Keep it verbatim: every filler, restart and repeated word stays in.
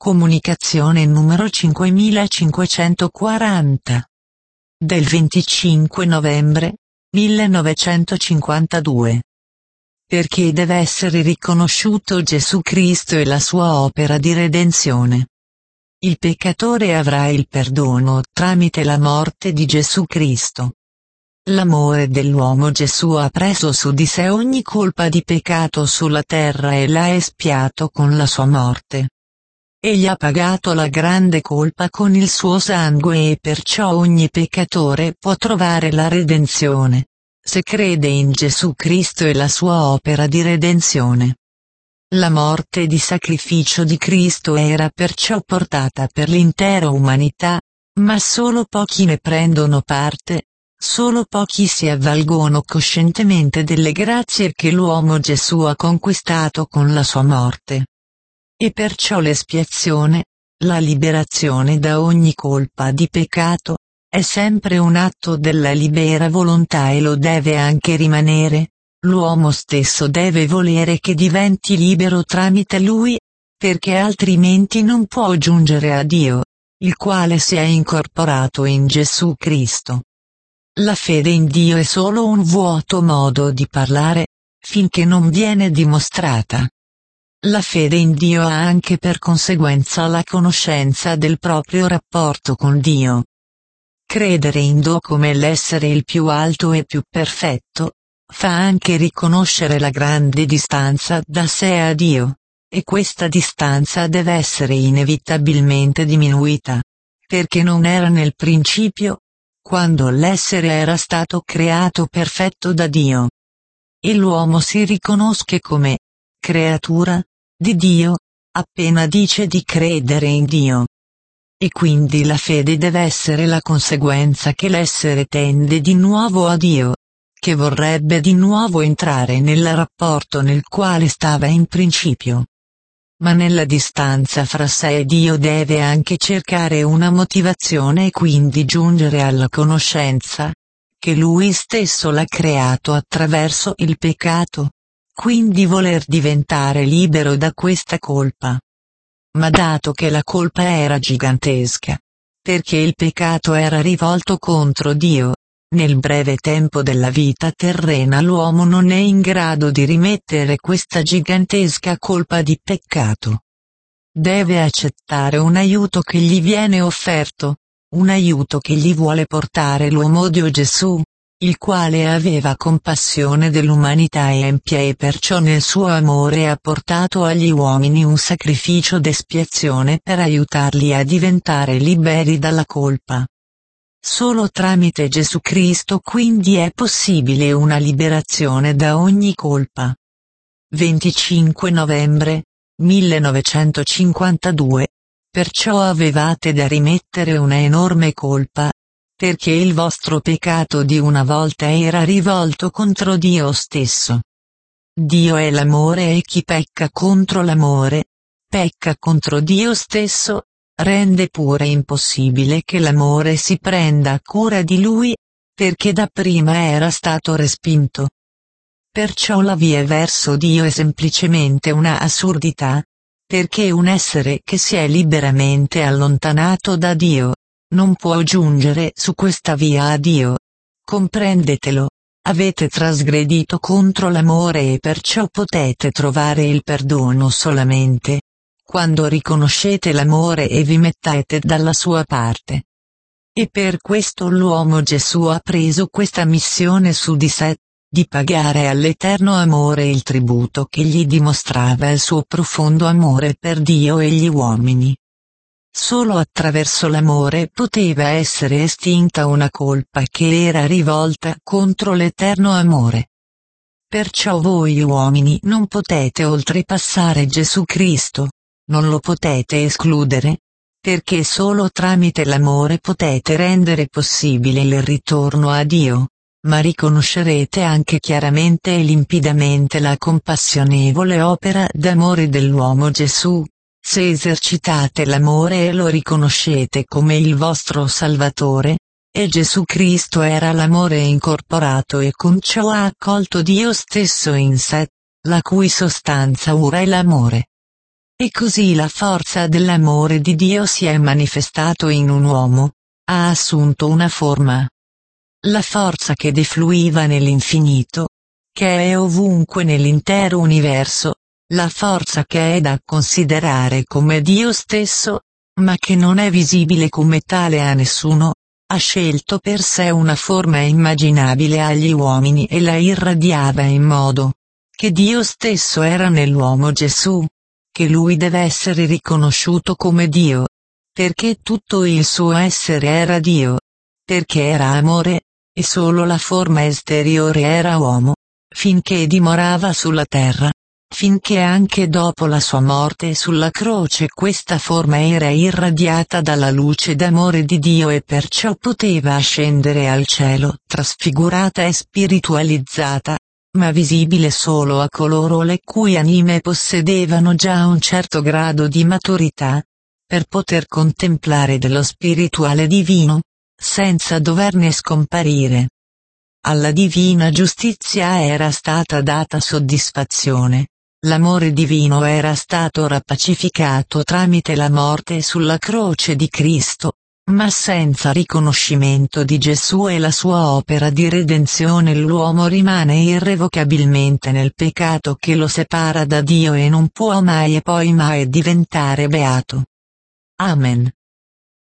Comunicazione numero cinquemilacinquecentoquaranta. Del venticinque novembre millenovecentocinquantadue. Perché deve essere riconosciuto Gesù Cristo e la sua opera di redenzione. Il peccatore avrà il perdono tramite la morte di Gesù Cristo. L'amore dell'uomo Gesù ha preso su di sé ogni colpa di peccato sulla terra e l'ha espiato con la sua morte. Egli ha pagato la grande colpa con il suo sangue e perciò ogni peccatore può trovare la redenzione, se crede in Gesù Cristo e la sua opera di redenzione. La morte di sacrificio di Cristo era perciò portata per l'intera umanità, ma solo pochi ne prendono parte, solo pochi si avvalgono coscientemente delle grazie che l'uomo Gesù ha conquistato con la sua morte. E perciò l'espiazione, la liberazione da ogni colpa di peccato, è sempre un atto della libera volontà e lo deve anche rimanere. L'uomo stesso deve volere che diventi libero tramite lui, perché altrimenti non può giungere a Dio, il quale si è incorporato in Gesù Cristo. La fede in Dio è solo un vuoto modo di parlare, finché non viene dimostrata. La fede in Dio ha anche per conseguenza la conoscenza del proprio rapporto con Dio. Credere in Dio come l'essere il più alto e più perfetto, fa anche riconoscere la grande distanza da sé a Dio, e questa distanza deve essere inevitabilmente diminuita, perché non era nel principio, quando l'essere era stato creato perfetto da Dio. E l'uomo si riconosce come creatura di Dio, appena dice di credere in Dio. E quindi la fede deve essere la conseguenza che l'essere tende di nuovo a Dio, che vorrebbe di nuovo entrare nel rapporto nel quale stava in principio. Ma nella distanza fra sé e Dio deve anche cercare una motivazione e quindi giungere alla conoscenza che Lui stesso l'ha creato attraverso il peccato, quindi voler diventare libero da questa colpa. Ma dato che la colpa era gigantesca, perché il peccato era rivolto contro Dio, nel breve tempo della vita terrena l'uomo non è in grado di rimettere questa gigantesca colpa di peccato. Deve accettare un aiuto che gli viene offerto, un aiuto che gli vuole portare l'uomo Dio Gesù, il quale aveva compassione dell'umanità e empia e perciò nel suo amore ha portato agli uomini un sacrificio d'espiazione per aiutarli a diventare liberi dalla colpa. Solo tramite Gesù Cristo quindi è possibile una liberazione da ogni colpa. venticinque novembre millenovecentocinquantadue. Perciò avevate da rimettere una enorme colpa, perché il vostro peccato di una volta era rivolto contro Dio stesso. Dio è l'amore e chi pecca contro l'amore, pecca contro Dio stesso, rende pure impossibile che l'amore si prenda cura di lui, perché dapprima era stato respinto. Perciò la via verso Dio è semplicemente una assurdità, perché un essere che si è liberamente allontanato da Dio non può giungere su questa via a Dio. Comprendetelo, avete trasgredito contro l'amore e perciò potete trovare il perdono solamente quando riconoscete l'amore e vi mettete dalla sua parte. E per questo l'uomo Gesù ha preso questa missione su di sé, di pagare all'eterno amore il tributo che gli dimostrava il suo profondo amore per Dio e gli uomini. Solo attraverso l'amore poteva essere estinta una colpa che era rivolta contro l'eterno amore. Perciò voi uomini non potete oltrepassare Gesù Cristo, non lo potete escludere, perché solo tramite l'amore potete rendere possibile il ritorno a Dio, ma riconoscerete anche chiaramente e limpidamente la compassionevole opera d'amore dell'uomo Gesù. Se esercitate l'amore e lo riconoscete come il vostro Salvatore, e Gesù Cristo era l'amore incorporato e con ciò ha accolto Dio stesso in sé, la cui sostanza ora è l'amore. E così la forza dell'amore di Dio si è manifestato in un uomo, ha assunto una forma. La forza che defluiva nell'infinito, che è ovunque nell'intero universo, la forza che è da considerare come Dio stesso, ma che non è visibile come tale a nessuno, ha scelto per sé una forma immaginabile agli uomini e la irradiava in modo che Dio stesso era nell'uomo Gesù, che lui deve essere riconosciuto come Dio, perché tutto il suo essere era Dio, perché era amore, e solo la forma esteriore era uomo, finché dimorava sulla terra, finché anche dopo la sua morte sulla croce questa forma era irradiata dalla luce d'amore di Dio e perciò poteva ascendere al cielo trasfigurata e spiritualizzata, ma visibile solo a coloro le cui anime possedevano già un certo grado di maturità, per poter contemplare dello spirituale divino, senza doverne scomparire. Alla divina giustizia era stata data soddisfazione, l'amore divino era stato rapacificato tramite la morte sulla croce di Cristo, ma senza riconoscimento di Gesù e la sua opera di redenzione l'uomo rimane irrevocabilmente nel peccato che lo separa da Dio e non può mai e poi mai diventare beato. Amen.